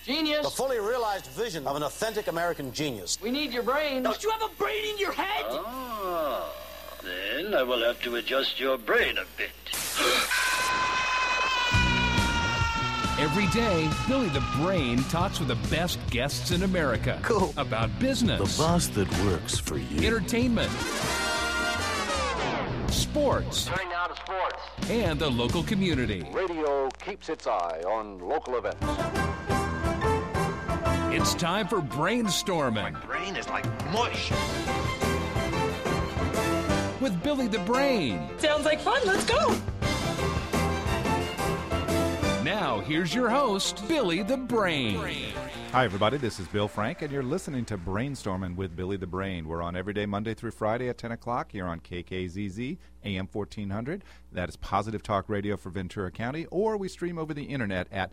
Genius. The fully realized vision of an authentic American genius. We need your brain. Don't you have a brain in your head? Ah, then I will have to adjust your brain a bit. Every day, Billy the Brain talks with the best guests in America. Cool. About business. The boss that works for you. Entertainment. Sports. Turning now to sports. And the local community. Radio keeps its eye on local events. It's time for Brainstorming. My brain is like mush. With Billy the Brain. Sounds like fun. Let's go. Now, here's your host, Billy the Brain. Hi, everybody. This is Bill Frank, and you're listening to Brainstorming with Billy the Brain. We're on every day, Monday through Friday at 10 o'clock here on KKZZ, AM 1400. That is Positive Talk Radio for Ventura County, or we stream over the internet at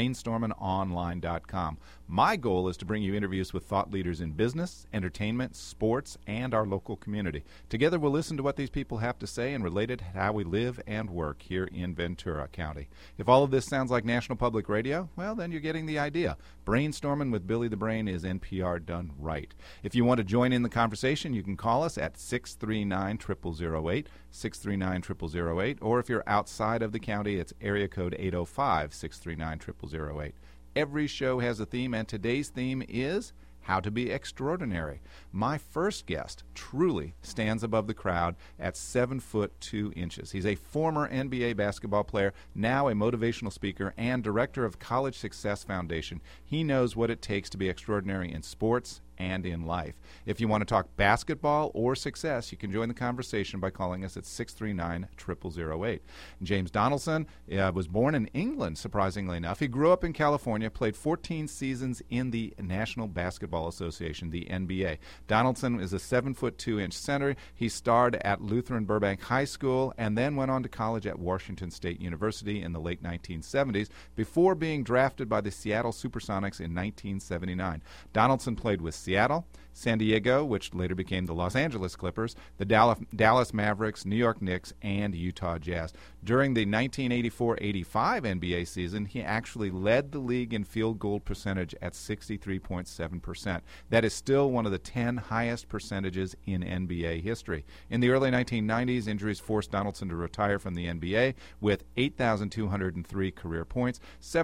brainstormingonline.com. My goal is to bring you interviews with thought leaders in business, entertainment, sports, and our local community. Together, we'll listen to what these people have to say and relate it to how we live and work here in Ventura County. If all of this sounds like National Public Radio, well, then you're getting the idea. Brainstorming with Billy the Brain is NPR done right. If you want to join in the conversation, you can call us at 639-0008, 639-0008, or if you're outside of the county, it's area code 805-639-0008. Every show has a theme, and today's theme is how to be extraordinary. My first guest truly stands above the crowd at 7 foot 2 inches. He's a former NBA basketball player, now a motivational speaker and director of College Success Foundation. He knows what it takes to be extraordinary in sports and in life. If you want to talk basketball or success, you can join the conversation by calling us at 639-0008. James Donaldson was born in England, surprisingly enough. He grew up in California, played 14 seasons in the National Basketball Association, the NBA. Donaldson is a 7 foot 2 inch center. He starred at Lutheran Burbank High School and then went on to college at Washington State University in the late 1970s before being drafted by the Seattle Supersonics in 1979. Donaldson played with Seattle, San Diego, which later became the Los Angeles Clippers, the Dallas Mavericks, New York Knicks, and Utah Jazz. During the 1984-85 NBA season, he actually led the league in field goal percentage at 63.7%. That is still one of the 10 highest percentages in NBA history. In the early 1990s, injuries forced Donaldson to retire from the NBA with 8,203 career points,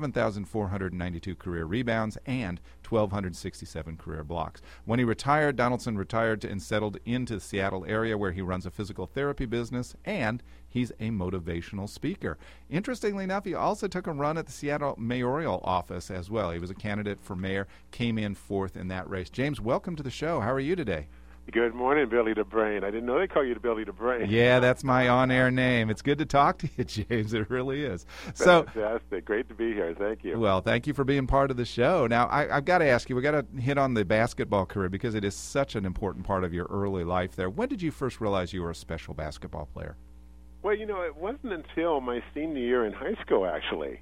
7,492 career rebounds, and 1,267 career blocks. When he retired, Donaldson retired and settled into the Seattle area where he runs a physical therapy business, and he's a motivational speaker. Interestingly enough, he also took a run at the Seattle mayoral office as well. He was a candidate for mayor, came in fourth in that race. James, welcome to the show. How are you today? Good morning, Billy the Brain. I didn't know they call you Billy the Brain. Yeah, that's my on-air name. It's good to talk to you, James. It really is. So, fantastic. Great to be here. Thank you. Well, thank you for being part of the show. Now, I've got to ask you, we've got to hit on the basketball career because it is such an important part of your early life there. When did you first realize you were a special basketball player? Well, it wasn't until my senior year in high school, actually.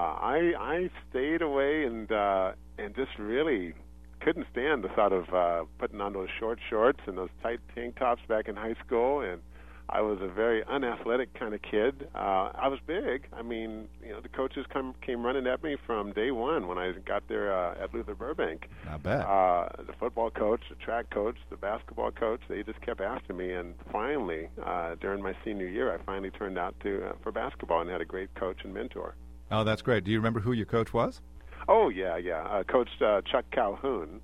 I stayed away and just really couldn't stand the thought of putting on those short shorts and those tight tank tops back in high school, and I was a very unathletic kind of kid. I was big. I mean, the coaches came running at me from day one when I got there at Luther Burbank. I bet. The football coach, the track coach, the basketball coach, they just kept after me, and finally, during my senior year, I finally turned out for basketball and had a great coach and mentor. Oh, that's great. Do you remember who your coach was? Oh, yeah. Coach Chuck Calhoun,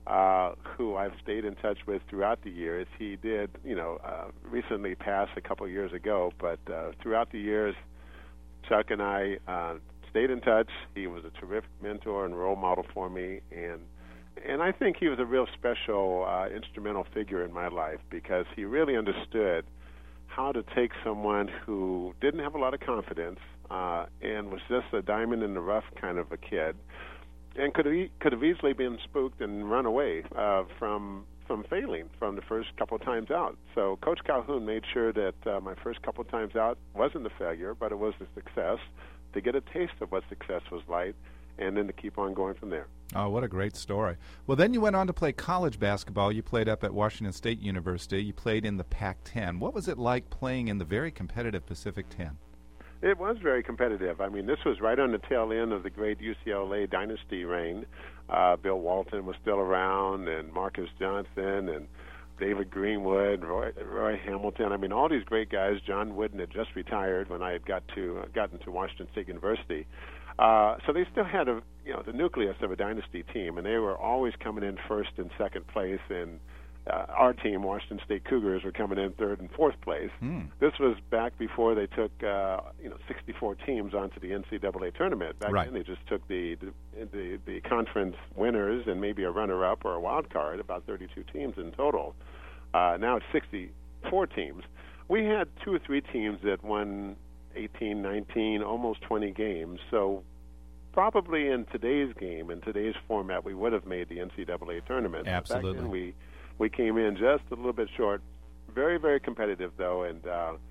who I've stayed in touch with throughout the years. He did, recently pass a couple of years ago, but throughout the years, Chuck and I stayed in touch. He was a terrific mentor and role model for me, and I think he was a real special instrumental figure in my life because he really understood how to take someone who didn't have a lot of confidence and was just a diamond in the rough kind of a kid, and could have easily been spooked and run away from failing from the first couple of times out. So Coach Calhoun made sure that my first couple of times out wasn't a failure, but it was a success, to get a taste of what success was like, and then to keep on going from there. Oh, what a great story. Well, then you went on to play college basketball. You played up at Washington State University. You played in the Pac-10. What was it like playing in the very competitive Pacific 10? It was very competitive. I mean, this was right on the tail end of the great UCLA dynasty reign. Bill Walton was still around, and Marcus Johnson, and David Greenwood, Roy Hamilton. I mean, all these great guys. John Wooden had just retired when I had gotten to Washington State University. So they still had the nucleus of a dynasty team, and they were always coming in first and second place. And our team, Washington State Cougars, were coming in third and fourth place. This was back before they took 64 teams onto the NCAA tournament. Back then, they just took the conference winners and maybe a runner-up or a wild card, about 32 teams in total. Now it's 64 teams. We had 2 or 3 teams that won 18, 19, almost 20 games. So probably in today's game, in today's format, we would have made the NCAA tournament. Absolutely. Back then we came in just a little bit short. Very, very competitive, though, and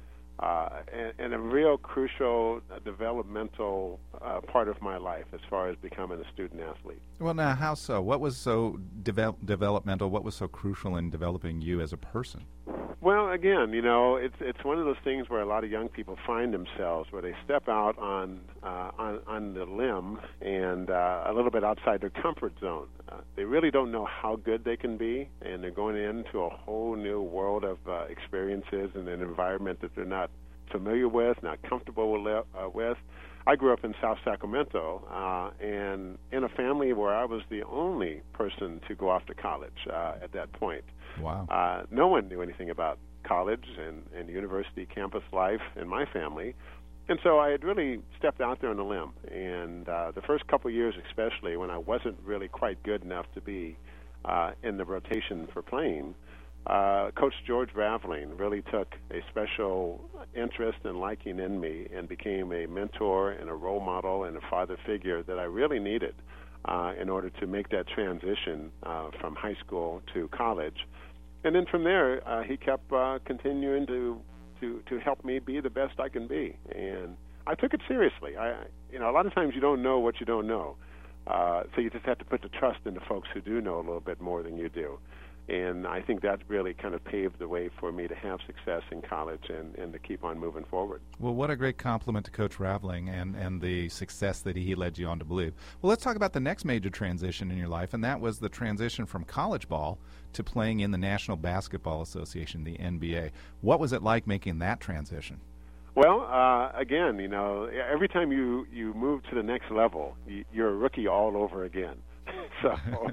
a real crucial developmental part of my life as far as becoming a student athlete. Well, now, how so? What was so developmental? What was so crucial in developing you as a person? Well, again, it's one of those things where a lot of young people find themselves, where they step out on the limb and a little bit outside their comfort zone. They really don't know how good they can be, and they're going into a whole new world of experiences and an environment that they're not familiar with, not comfortable with. I grew up in South Sacramento, and in a family where I was the only person to go off to college at that point. Wow. No one knew anything about college and university campus life in my family. And so I had really stepped out there on a limb. And the first couple of years especially, when I wasn't really quite good enough to be in the rotation for playing, Coach George Raveling really took a special interest and liking in me and became a mentor and a role model and a father figure that I really needed in order to make that transition from high school to college. And then from there, he kept continuing to help me be the best I can be. And I took it seriously. A lot of times you don't know what you don't know. So you just have to put the trust in the folks who do know a little bit more than you do. And I think that really kind of paved the way for me to have success in college and to keep on moving forward. Well, what a great compliment to Coach Raveling and the success that he led you on to believe. Well, let's talk about the next major transition in your life, and that was the transition from college ball to playing in the National Basketball Association, the NBA. What was it like making that transition? Well, again, every time you move to the next level, you're a rookie all over again. So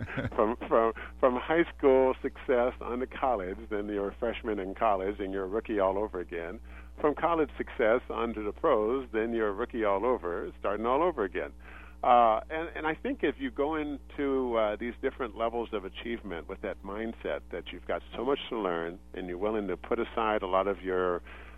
from high school success on to college, then you're a freshman in college and you're a rookie all over again. From college success on to the pros, then you're a rookie all over, starting all over again. And I think if you go into these different levels of achievement with that mindset that you've got so much to learn and you're willing to put aside a lot of your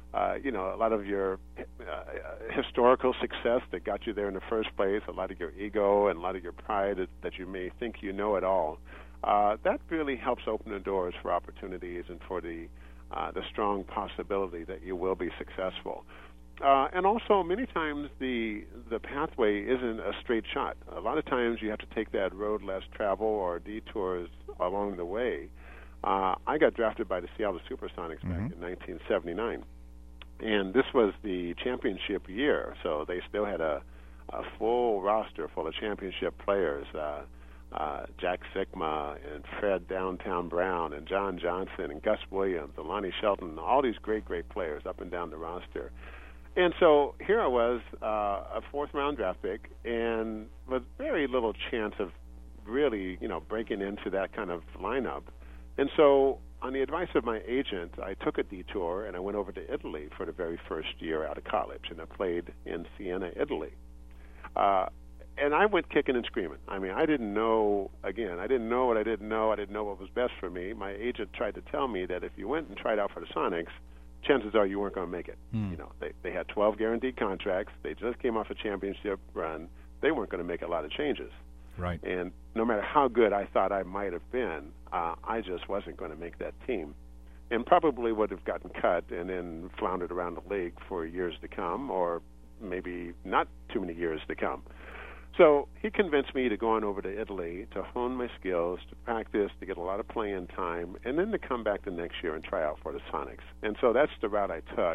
historical success that got you there in the first place, a lot of your ego and a lot of your pride that you may think you know it all, that really helps open the doors for opportunities and for the strong possibility that you will be successful. And also, many times the pathway isn't a straight shot. A lot of times you have to take that road less traveled or detours along the way. I got drafted by the Seattle Supersonics back in 1979. And this was the championship year, so they still had a full roster full of championship players, Jack Sikma and Fred Downtown Brown and John Johnson and Gus Williams and Lonnie Shelton, all these great players up and down the roster. And so here I was, a fourth-round draft pick, and with very little chance of really, breaking into that kind of lineup. And so on the advice of my agent, I took a detour and I went over to Italy for the very first year out of college, and I played in Siena, Italy. And I went kicking and screaming. I mean, I didn't know what I didn't know. I didn't know what was best for me. My agent tried to tell me that if you went and tried out for the Sonics, chances are you weren't going to make it. They had 12 guaranteed contracts. They just came off a championship run. They weren't going to make a lot of changes. Right. And no matter how good I thought I might have been, I just wasn't going to make that team. And probably would have gotten cut and then floundered around the league for years to come, or maybe not too many years to come. So he convinced me to go on over to Italy to hone my skills, to practice, to get a lot of playing time, and then to come back the next year and try out for the Sonics. And so that's the route I took.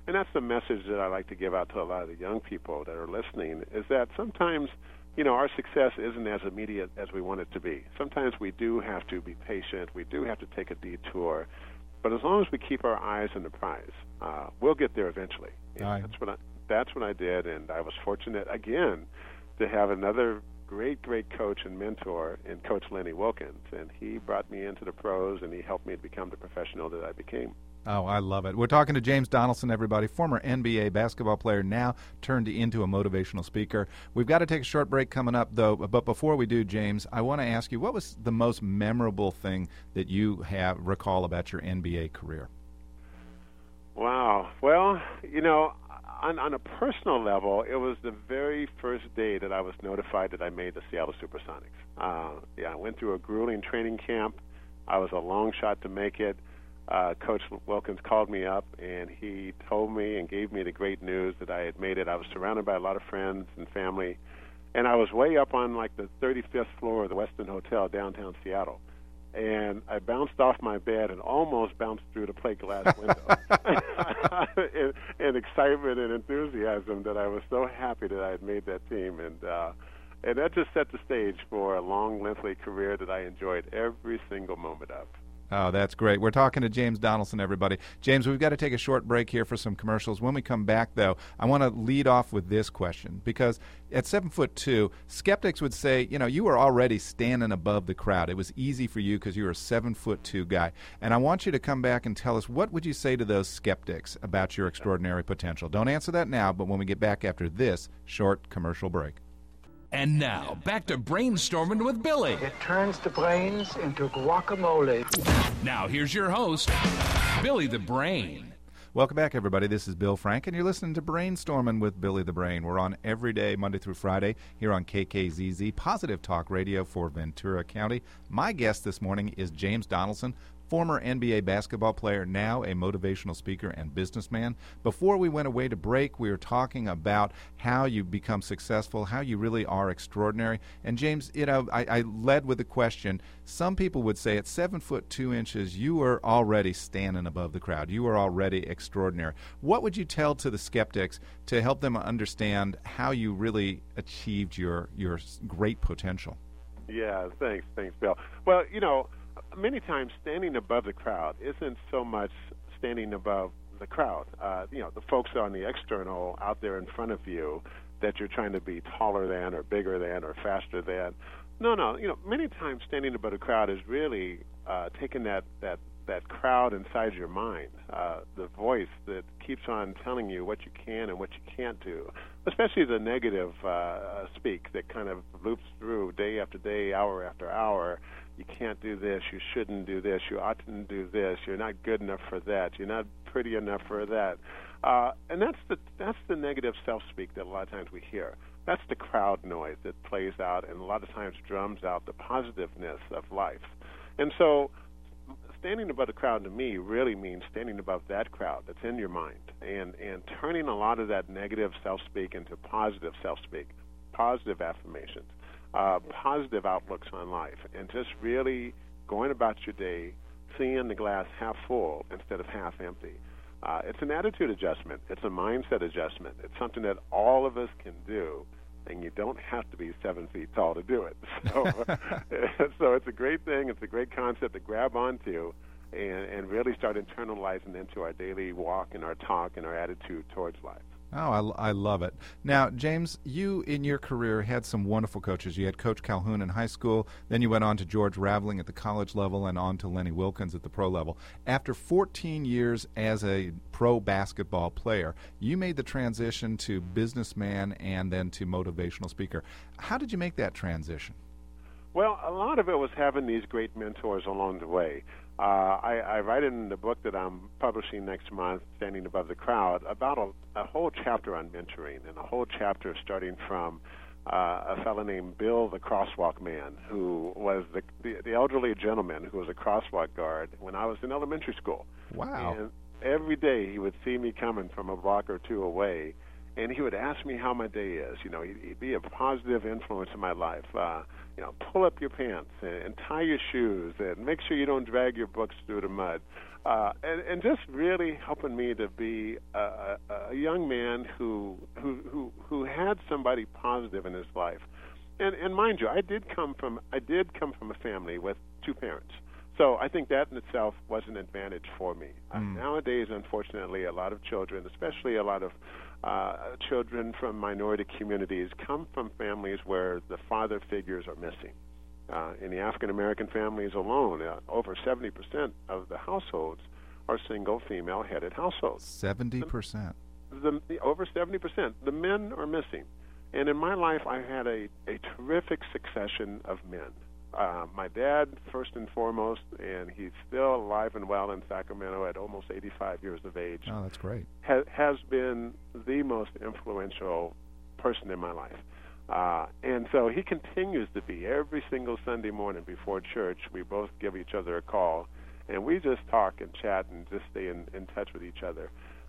And that's the message that I like to give out to a lot of the young people that are listening, is that sometimes, our success isn't as immediate as we want it to be. Sometimes we do have to be patient. We do have to take a detour. But as long as we keep our eyes on the prize, we'll get there eventually. Right. That's what I did, and I was fortunate, again, to have another great coach and mentor in Coach Lenny Wilkins. And he brought me into the pros, and he helped me to become the professional that I became. Oh, I love it. We're talking to James Donaldson, everybody, former NBA basketball player, now turned into a motivational speaker. We've got to take a short break coming up, though. But before we do, James, I want to ask you, what was the most memorable thing that you recall about your NBA career? Wow. Well, on a personal level, it was the very first day that I was notified that I made the Seattle Supersonics. I went through a grueling training camp. I was a long shot to make it. Coach Wilkins called me up, and he told me and gave me the great news that I had made it. I was surrounded by a lot of friends and family, and I was way up on like the 35th floor of the Westin Hotel downtown Seattle. And I bounced off my bed and almost bounced through the plate glass window in excitement and enthusiasm that I was so happy that I had made that team. And that just set the stage for a long, lengthy career that I enjoyed every single moment of. Oh, that's great. We're talking to James Donaldson, everybody. James, we've got to take a short break here for some commercials. When we come back, though, I want to lead off with this question, because at 7'2", skeptics would say, you were already standing above the crowd. It was easy for you because you were a 7'2" guy. And I want you to come back and tell us, what would you say to those skeptics about your extraordinary potential? Don't answer that now, but when we get back after this short commercial break. And now, back to Brainstorming with Billy. It turns the brains into guacamole. Now, here's your host, Billy the Brain. Welcome back, everybody. This is Bill Frank, and you're listening to Brainstorming with Billy the Brain. We're on every day, Monday through Friday, here on KKZZ, Positive Talk Radio for Ventura County. My guest this morning is James Donaldson, former NBA basketball player, now a motivational speaker and businessman. Before we went away to break, we were talking about how you become successful, how you really are extraordinary. And James, I led with the question. Some people would say at 7'2", you were already standing above the crowd. You were already extraordinary. What would you tell to the skeptics to help them understand how you really achieved your great potential? Yeah, thanks, Bill. Well, many times standing above the crowd isn't so much standing above the crowd. The folks on the external out there in front of you that you're trying to be taller than or bigger than or faster than. No. Many times standing above the crowd is really taking that crowd inside your mind, the voice that keeps on telling you what you can and what you can't do, especially the negative speak that kind of loops through day after day, hour after hour. You can't do this, you shouldn't do this, you oughtn't do this, you're not good enough for that, you're not pretty enough for that. And that's the negative self-speak that a lot of times we hear. That's the crowd noise that plays out and a lot of times drums out the positiveness of life. And so standing above the crowd to me really means standing above that crowd that's in your mind and turning a lot of that negative self-speak into positive self-speak, positive affirmations. Positive outlooks on life, and just really going about your day, seeing the glass half full instead of half empty. It's an attitude adjustment. It's a mindset adjustment. It's something that all of us can do, and you don't have to be 7 feet tall to do it. So it's a great thing. It's a great concept to grab onto and really start internalizing into our daily walk and our talk and our attitude towards life. Oh, I love it. Now, James, you in your career had some wonderful coaches. You had Coach Calhoun in high school, then you went on to George Raveling at the college level and on to Lenny Wilkins at the pro level. After 14 years as a pro basketball player, you made the transition to businessman and then to motivational speaker. How did you make that transition? Well, a lot of it was having these great mentors along the way. I write in the book that I'm publishing next month, Standing Above the Crowd, about a whole chapter on mentoring and a whole chapter starting from a fellow named Bill the Crosswalk Man, who was the elderly gentleman who was a crosswalk guard when I was in elementary school. Wow. And every day he would see me coming from a block or two away, and he would ask me how my day is. He'd be a positive influence in my life. pull up your pants and tie your shoes and make sure you don't drag your books through the mud. And just really helping me to be a young man who had somebody positive in his life. And mind you, I did come from a family with two parents. So I think that in itself was an advantage for me. Nowadays, unfortunately, a lot of children, especially a lot of children from minority communities, come from families where the father figures are missing. In the African-American families alone, over 70% of the households are single female-headed households. 70%? Over 70%. The men are missing. And in my life, I had a terrific succession of men. My dad, first and foremost, and he's still alive and well in Sacramento at almost 85 years of age. Oh, that's great. Has been the most influential person in my life. And so he continues to be. Every single Sunday morning before church, we both give each other a call, and we just talk and chat and just stay in touch with each other.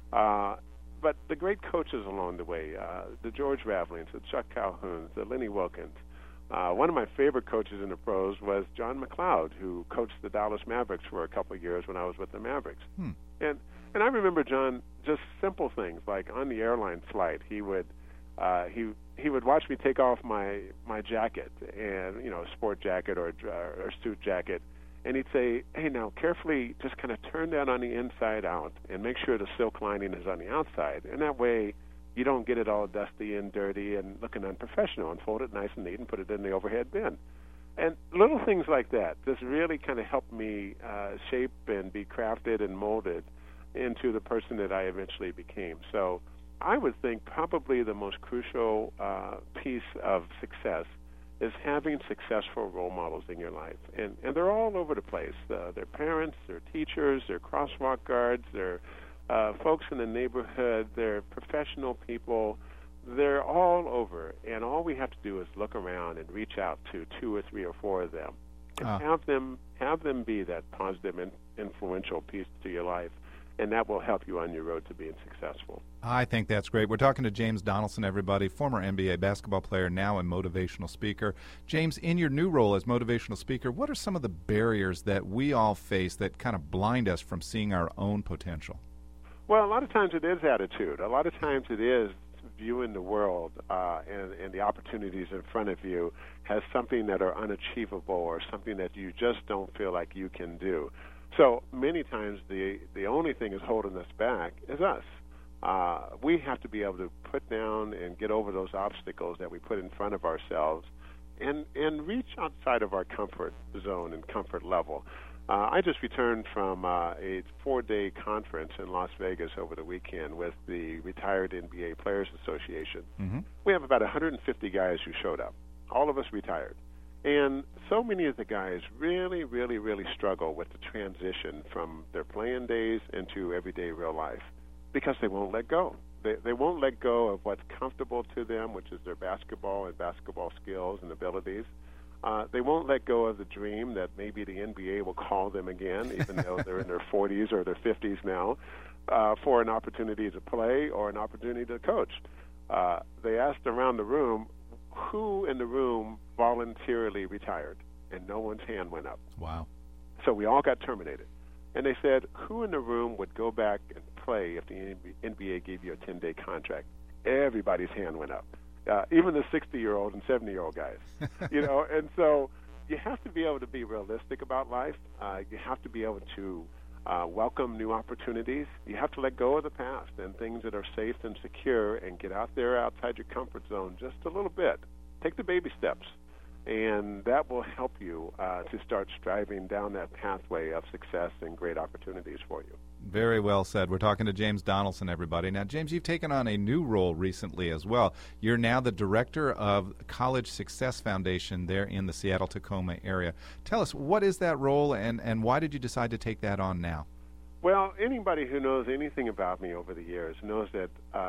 But the great coaches along the way, the George Ravelings, the Chuck Calhouns, the Lenny Wilkins. One of my favorite coaches in the pros was John McLeod, who coached the Dallas Mavericks for a couple of years when I was with the Mavericks. And I remember John, just simple things like on the airline flight, he would watch me take off my jacket, and a sport jacket or suit jacket, and he'd say, "Hey, now carefully just kind of turn that on the inside out and make sure the silk lining is on the outside, and that way you don't get it all dusty and dirty and looking unprofessional, and fold it nice and neat and put it in the overhead bin." And little things like that just really kind of helped me shape and be crafted and molded into the person that I eventually became. So I would think probably the most crucial piece of success is having successful role models in your life. And they're all over the place. They're parents, they're teachers, they're crosswalk guards, they're folks in the neighborhood, they're professional people. They're all over, and all we have to do is look around and reach out to 2 or 3 or 4 of them, and have them be that positive and influential piece to your life, and that will help you on your road to being successful. I think that's great. We're talking to James Donaldson, everybody, former NBA basketball player, now a motivational speaker. James, in your new role as motivational speaker, what are some of the barriers that we all face that kind of blind us from seeing our own potential? Well, a lot of times it is attitude. A lot of times it is viewing the world and the opportunities in front of you as something that are unachievable or something that you just don't feel like you can do. So many times the only thing is holding us back is us. We have to be able to put down and get over those obstacles that we put in front of ourselves and reach outside of our comfort zone and comfort level. I just returned from a 4-day conference in Las Vegas over the weekend with the Retired NBA Players Association. Mm-hmm. We have about 150 guys who showed up, all of us retired. And so many of the guys really, really, really struggle with the transition from their playing days into everyday real life because they won't let go. They won't let go of what's comfortable to them, which is their basketball and basketball skills and abilities. They won't let go of the dream that maybe the NBA will call them again, even though they're in their 40s or their 50s now, for an opportunity to play or an opportunity to coach. They asked around the room, who in the room voluntarily retired? And no one's hand went up. Wow. So we all got terminated. And they said, who in the room would go back and play if the NBA gave you a 10-day contract? Everybody's hand went up. Even the 60-year-old and 70-year-old guys, and so you have to be able to be realistic about life. You have to be able to welcome new opportunities. You have to let go of the past and things that are safe and secure and get out there outside your comfort zone just a little bit. Take the baby steps, and that will help you to start striving down that pathway of success and great opportunities for you. Very well said. We're talking to James Donaldson, everybody. Now, James, you've taken on a new role recently as well. You're now the director of College Success Foundation there in the Seattle-Tacoma area. Tell us, what is that role, and why did you decide to take that on now? Well, anybody who knows anything about me over the years knows that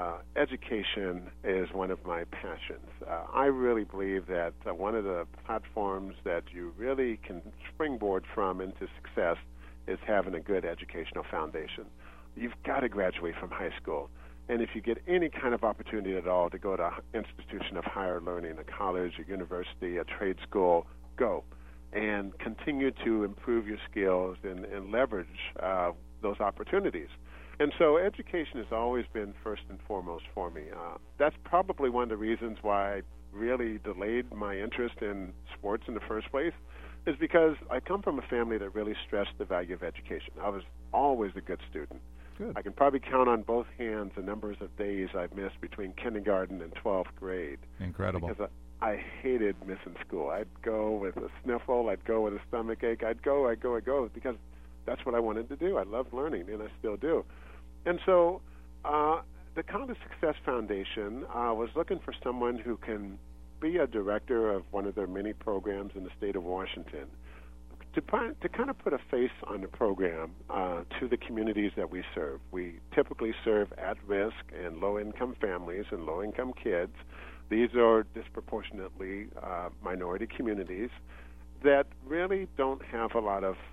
education is one of my passions. I really believe that one of the platforms that you really can springboard from into success is having a good educational foundation. You've got to graduate from high school. And if you get any kind of opportunity at all to go to an institution of higher learning, a college, a university, a trade school, go. And continue to improve your skills and leverage those opportunities. And so education has always been first and foremost for me. That's probably one of the reasons why I really delayed my interest in sports in the first place, is because I come from a family that really stressed the value of education. I was always a good student. Good. I can probably count on both hands the numbers of days I've missed between kindergarten and 12th grade. Incredible. Because I hated missing school. I'd go with a sniffle. I'd go with a stomach ache. I'd go, because that's what I wanted to do. I loved learning, and I still do. And so the College Success Foundation was looking for someone who can be a director of one of their many programs in the state of Washington to kind of put a face on the program to the communities that we serve. We typically serve at-risk and low-income families and low-income kids. These are disproportionately minority communities that really don't have a lot of,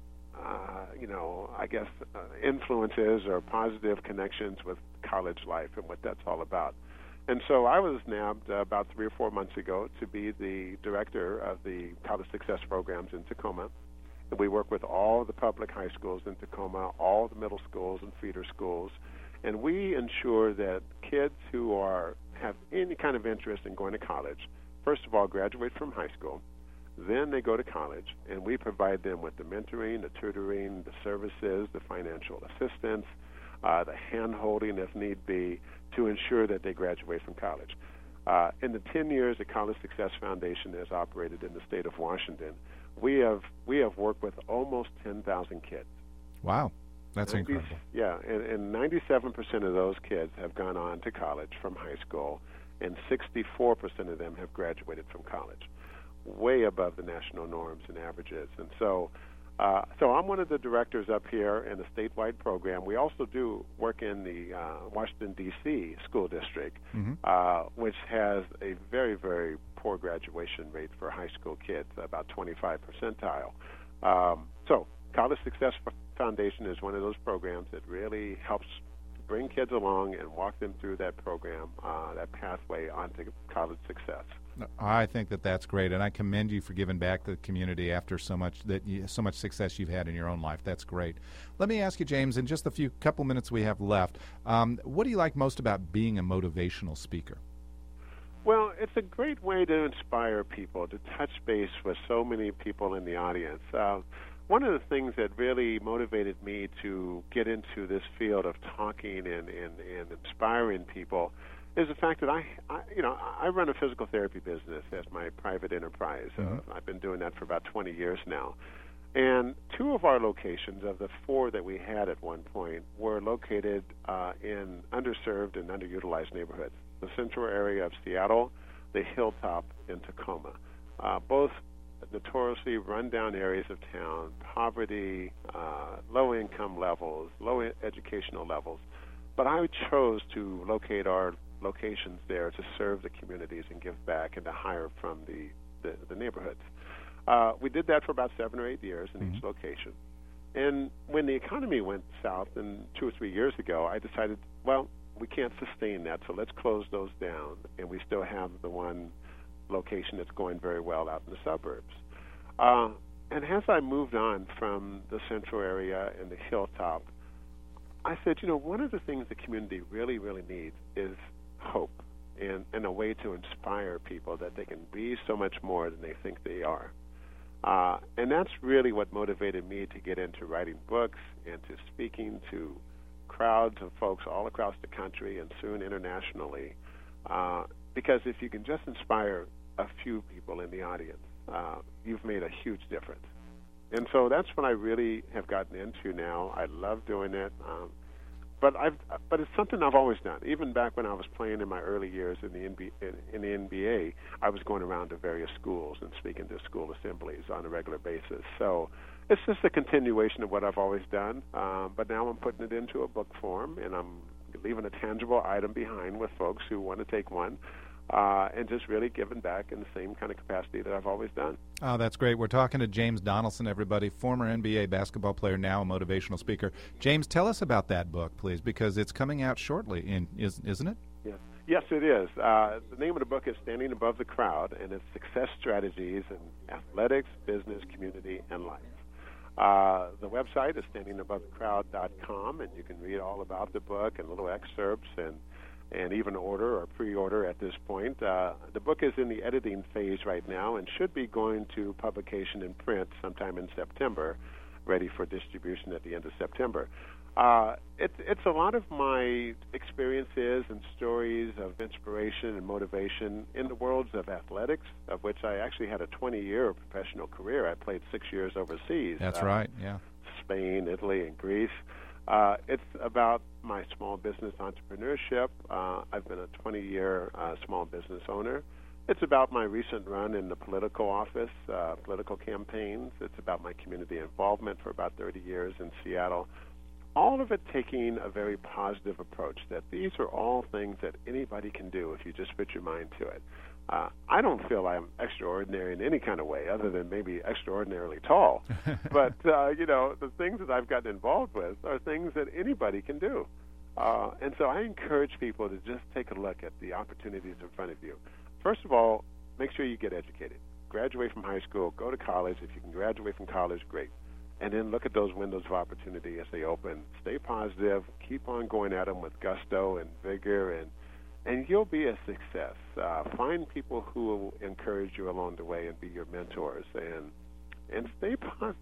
influences or positive connections with college life and what that's all about. And so I was nabbed about 3 or 4 months ago to be the director of the College Success Programs in Tacoma. And we work with all the public high schools in Tacoma, all the middle schools and feeder schools, and we ensure that kids who have any kind of interest in going to college, first of all, graduate from high school. Then they go to college, and we provide them with the mentoring, the tutoring, the services, the financial assistance, the hand-holding if need be, to ensure that they graduate from college. In the 10 years the College Success Foundation has operated in the state of Washington, we have worked with almost 10,000 kids. Wow, that's incredible. Yeah, and 97% of those kids have gone on to college from high school, and 64% of them have graduated from college, way above the national norms and averages. And so I'm one of the directors up here in a statewide program. We also do work in the Washington, D.C. school district, which has a very, very poor graduation rate for high school kids, about 25 percentile. So College Success Foundation is one of those programs that really helps bring kids along and walk them through that program, that pathway onto college success. I think that's great, and I commend you for giving back to the community after so much success you've had in your own life. That's great. Let me ask you, James, in just the couple minutes we have left, what do you like most about being a motivational speaker? Well, it's a great way to inspire people, to touch base with so many people in the audience. One of the things that really motivated me to get into this field of talking and inspiring people is the fact that I run a physical therapy business as my private enterprise. I've been doing that for about 20 years now. And 2 of our locations, of the 4 that we had at one point, were located in underserved and underutilized neighborhoods. The central area of Seattle, the Hilltop in Tacoma. Both notoriously run-down areas of town, poverty, low income levels, low educational levels. But I chose to locate our locations there to serve the communities and give back and to hire from the neighborhoods. We did that for about 7 or 8 years in each location. And when the economy went south 2 or 3 years ago, I decided, well, we can't sustain that, so let's close those down. And we still have the one location that's going very well out in the suburbs. And as I moved on from the central area and the Hilltop, I said, one of the things the community really, really needs is hope and a way to inspire people that they can be so much more than they think they are. And that's really what motivated me to get into writing books and to speaking to crowds of folks all across the country and soon internationally. Because if you can just inspire a few people in the audience, you've made a huge difference. And so that's what I really have gotten into now. I love doing it. But it's something I've always done. Even back when I was playing in my early years in the NBA, I was going around to various schools and speaking to school assemblies on a regular basis. So it's just a continuation of what I've always done. But now I'm putting it into a book form, and I'm leaving a tangible item behind with folks who want to take one. and just really giving back in the same kind of capacity that I've always done. Oh, that's great. We're talking to James Donaldson, everybody, former NBA basketball player, now a motivational speaker. James, tell us about that book, please, because it's coming out shortly, isn't it? Yes, it is. The name of the book is Standing Above the Crowd, and it's success strategies in athletics, business, community, and life. The website is standingabovethecrowd.com, and you can read all about the book and little excerpts and even order or pre-order at this point. The book is in the editing phase right now and should be going to publication in print sometime in September, ready for distribution at the end of September. It's a lot of my experiences and stories of inspiration and motivation in the worlds of athletics, of which I actually had a 20-year professional career. I played 6 years overseas. That's right, yeah. Spain, Italy, and Greece. It's about my small business entrepreneurship. I've been a 20-year small business owner. It's about my recent run in the political office, political campaigns. It's about my community involvement for about 30 years in Seattle. All of it taking a very positive approach, that these are all things that anybody can do if you just put your mind to it. I don't feel I'm extraordinary in any kind of way, other than maybe extraordinarily tall. But, the things that I've gotten involved with are things that anybody can do. And so I encourage people to just take a look at the opportunities in front of you. First of all, make sure you get educated. Graduate from high school, go to college. If you can graduate from college, great. And then look at those windows of opportunity as they open. Stay positive. Keep on going at them with gusto and vigor, and you'll be a success. Find people who will encourage you along the way and be your mentors, and stay positive.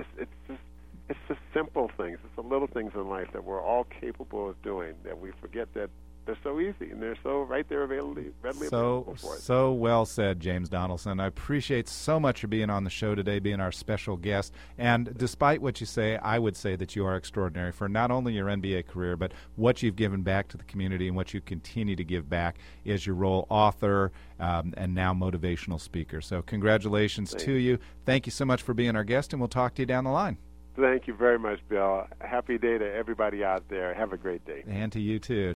It's just simple things. It's the little things in life that we're all capable of doing that we forget that they're so easy and they're so right there readily available for us. So well said, James Donaldson. I appreciate so much for being on the show today, being our special guest. And despite what you say, I would say that you are extraordinary for not only your NBA career, but what you've given back to the community and what you continue to give back as your role author and now motivational speaker. So congratulations to you. Thank you so much for being our guest, and we'll talk to you down the line. Thank you very much, Bill. Happy day to everybody out there. Have a great day. And to you, too.